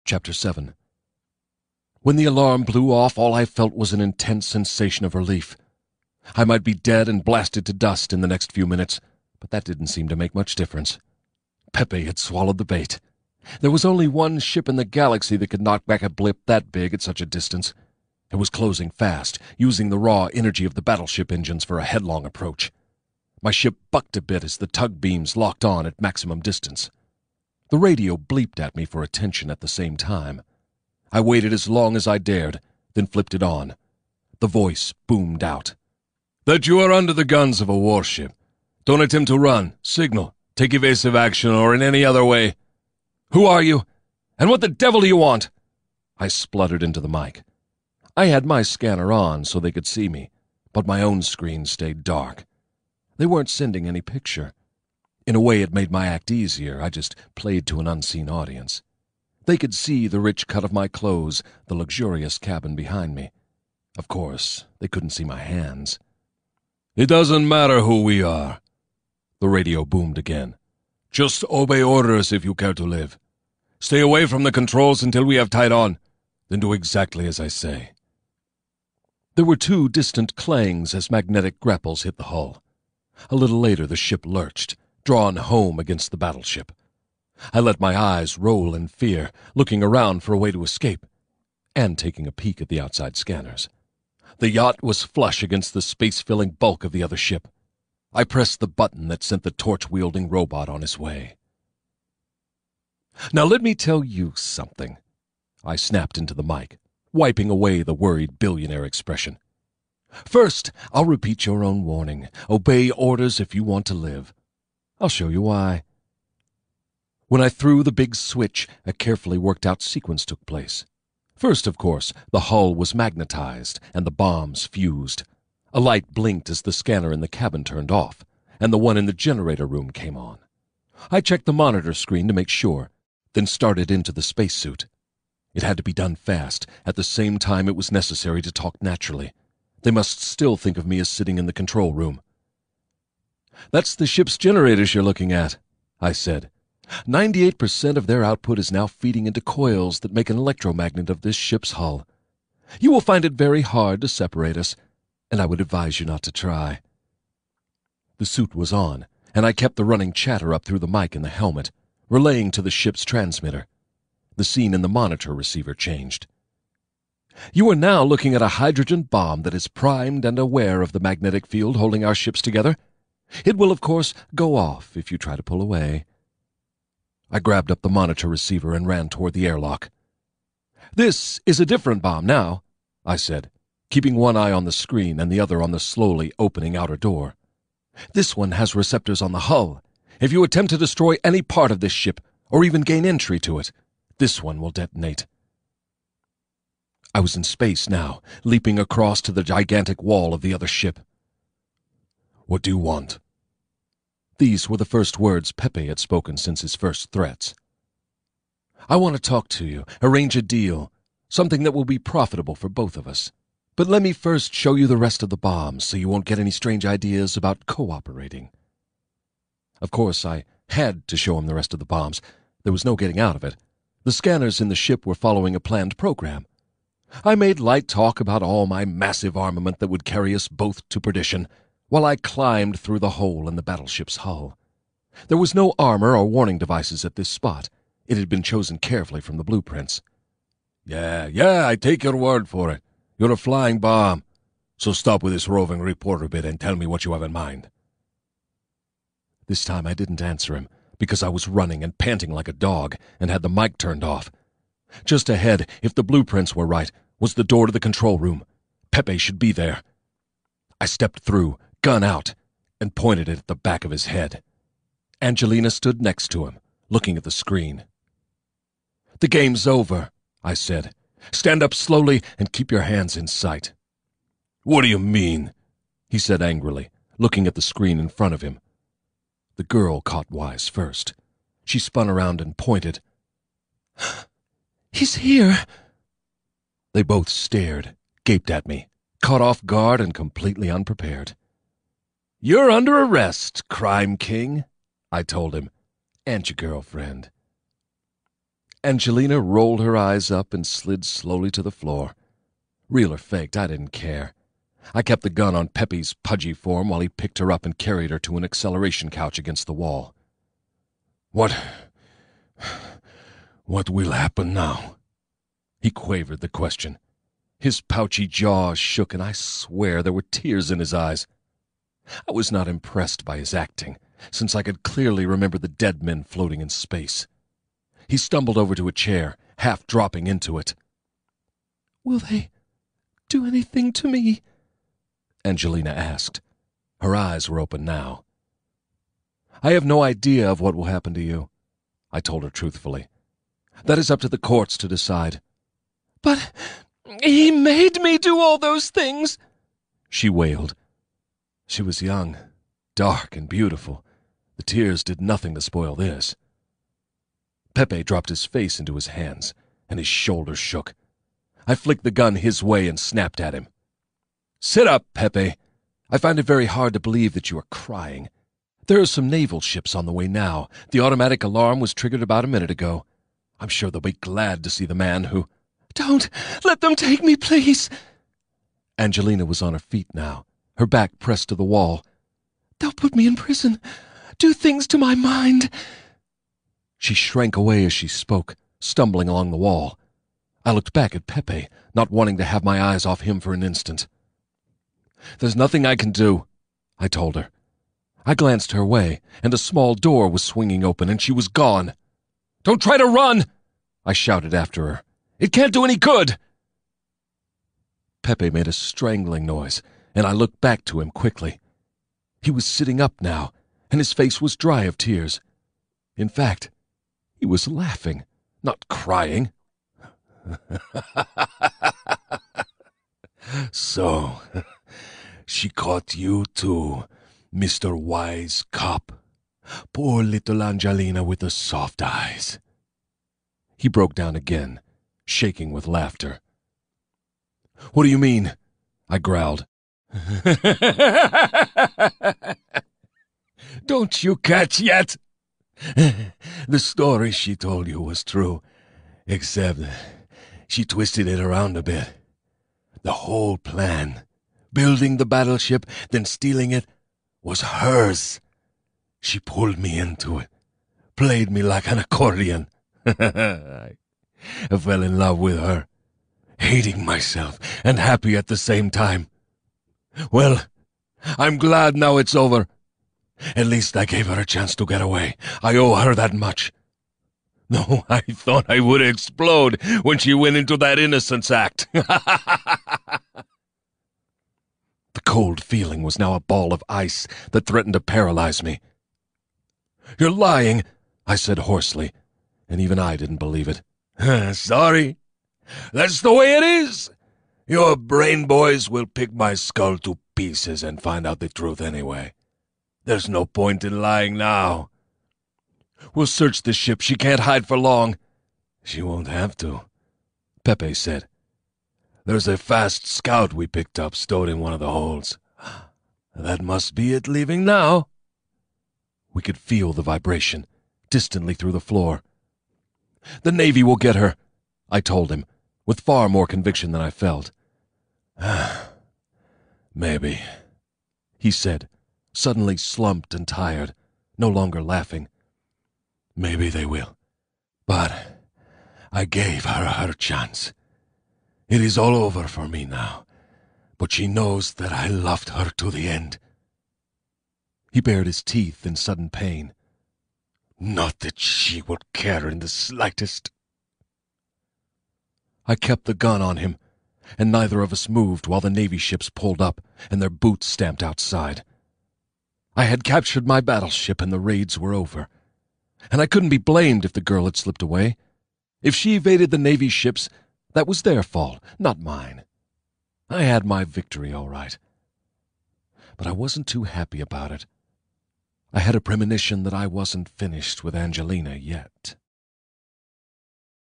Chapter 7. When the alarm blew off, all I felt was an intense sensation of relief. I might be dead and blasted to dust in the next few minutes, but that didn't seem to make much difference. Pepe had swallowed the bait. There was only one ship in the galaxy that could knock back a blip that big at such a distance. It was closing fast, using the raw energy of the battleship engines for a headlong approach. My ship bucked a bit as the tug beams locked on at maximum distance. The radio bleeped at me for attention at the same time. I waited as long as I dared, then flipped it on. The voice boomed out. "That you are under the guns of a warship. Don't attempt to run, signal, take evasive action, or in any other way. Who are you? And what the devil do you want?" I spluttered into the mic. I had my scanner on so they could see me, but my own screen stayed dark. They weren't sending any picture. In a way, it made my act easier. I just played to an unseen audience. They could see the rich cut of my clothes, the luxurious cabin behind me. Of course, they couldn't see my hands. "It doesn't matter who we are," the radio boomed again. "Just obey orders if you care to live. Stay away from the controls until we have tied on, then do exactly as I say." There were two distant clangs as magnetic grapples hit the hull. A little later, the ship lurched, drawn home against the battleship. I let my eyes roll in fear, looking around for a way to escape, and taking a peek at the outside scanners. The yacht was flush against the space-filling bulk of the other ship. I pressed the button that sent the torch-wielding robot on his way. "Now let me tell you something," I snapped into the mic, wiping away the worried billionaire expression. "First, I'll repeat your own warning. Obey orders if you want to live. I'll show you why." When I threw the big switch, a carefully worked-out sequence took place. First, of course, the hull was magnetized and the bombs fused. A light blinked as the scanner in the cabin turned off, and the one in the generator room came on. I checked the monitor screen to make sure, then started into the spacesuit. It had to be done fast. At the same time, it was necessary to talk naturally. They must still think of me as sitting in the control room. "That's the ship's generators you're looking at," I said. 98% of their output is now feeding into coils that make an electromagnet of this ship's hull. You will find it very hard to separate us, and I would advise you not to try." The suit was on, and I kept the running chatter up through the mic in the helmet, relaying to the ship's transmitter. The scene in the monitor receiver changed. "You are now looking at a hydrogen bomb that is primed and aware of the magnetic field holding our ships together. It will, of course, go off if you try to pull away." I grabbed up the monitor receiver and ran toward the airlock. "This is a different bomb now," I said, keeping one eye on the screen and the other on the slowly opening outer door. "This one has receptors on the hull. If you attempt to destroy any part of this ship, or even gain entry to it, this one will detonate." I was in space now, leaping across to the gigantic wall of the other ship. "What do you want?" These were the first words Pepe had spoken since his first threats. "I want to talk to you, arrange a deal, something that will be profitable for both of us. But let me first show you the rest of the bombs so you won't get any strange ideas about cooperating." Of course, I had to show him the rest of the bombs. There was no getting out of it. The scanners in the ship were following a planned program. I made light talk about all my massive armament that would carry us both to perdition, while I climbed through the hole in the battleship's hull. There was no armor or warning devices at this spot. It had been chosen carefully from the blueprints. Yeah, I take your word for it. You're a flying bomb. So stop with this roving reporter bit and tell me what you have in mind." This time I didn't answer him, because I was running and panting like a dog and had the mic turned off. Just ahead, if the blueprints were right, was the door to the control room. Pepe should be there. I stepped through, gun out, and pointed it at the back of his head. Angelina stood next to him, looking at the screen. "The game's over," I said. "Stand up slowly and keep your hands in sight." "What do you mean?" he said angrily, looking at the screen in front of him. The girl caught wise first. She spun around and pointed. "He's here." They both stared, gaped at me, caught off guard and completely unprepared. "You're under arrest, Crime King," I told him, "and your girlfriend." Angelina rolled her eyes up and slid slowly to the floor. Real or faked, I didn't care. I kept the gun on Pepe's pudgy form while he picked her up and carried her to an acceleration couch against the wall. What will happen now? He quavered the question. His pouchy jaws shook, and I swear there were tears in his eyes. I was not impressed by his acting, since I could clearly remember the dead men floating in space. He stumbled over to a chair, half dropping into it. "Will they do anything to me?" Angelina asked. Her eyes were open now. "I have no idea of what will happen to you," I told her truthfully. "That is up to the courts to decide." "But he made me do all those things," she wailed. She was young, dark, and beautiful. The tears did nothing to spoil this. Pepe dropped his face into his hands, and his shoulders shook. I flicked the gun his way and snapped at him. "Sit up, Pepe. I find it very hard to believe that you are crying. There are some naval ships on the way now. The automatic alarm was triggered about a minute ago. I'm sure they'll be glad to see the man who—" "Don't let them take me, please." Angelina was on her feet now, her back pressed to the wall. "They'll put me in prison, do things to my mind." She shrank away as she spoke, stumbling along the wall. I looked back at Pepe, not wanting to have my eyes off him for an instant. "There's nothing I can do," I told her. I glanced her way, and a small door was swinging open, and she was gone. "Don't try to run!" I shouted after her. "It can't do any good!" Pepe made a strangling noise, and I looked back to him quickly. He was sitting up now, and his face was dry of tears. In fact, he was laughing, not crying. "So, she caught you too, Mr. Wise Cop. Poor little Angelina with the soft eyes." He broke down again, shaking with laughter. "What do you mean?" I growled. "Don't you catch yet? The story she told you was true, except she twisted it around a bit. The whole plan, building the battleship, then stealing it, was hers. She pulled me into it, played me like an accordion. I fell in love with her, hating myself and happy at the same time. Well, I'm glad now it's over. At least I gave her a chance to get away. I owe her that much. No, I thought I would explode when she went into that innocence act." The cold feeling was now a ball of ice that threatened to paralyze me. "You're lying," I said hoarsely, and even I didn't believe it. "Sorry. That's the way it is. Your brain boys will pick my skull to pieces and find out the truth anyway. There's no point in lying now." "We'll search the ship. She can't hide for long." "She won't have to," Pepe said. "There's a fast scout we picked up stowed in one of the holds. That must be it leaving now." We could feel the vibration, distantly through the floor. "The Navy will get her," I told him, with far more conviction than I felt. "Maybe," he said, suddenly slumped and tired, no longer laughing. "Maybe they will. But I gave her her chance. It is all over for me now, but she knows that I loved her to the end." He bared his teeth in sudden pain. "Not that she would care in the slightest." I kept the gun on him, and neither of us moved while the Navy ships pulled up and their boots stamped outside. I had captured my battleship and the raids were over. And I couldn't be blamed if the girl had slipped away. If she evaded the Navy ships, that was their fault, not mine. I had my victory all right. But I wasn't too happy about it. I had a premonition that I wasn't finished with Angelina yet.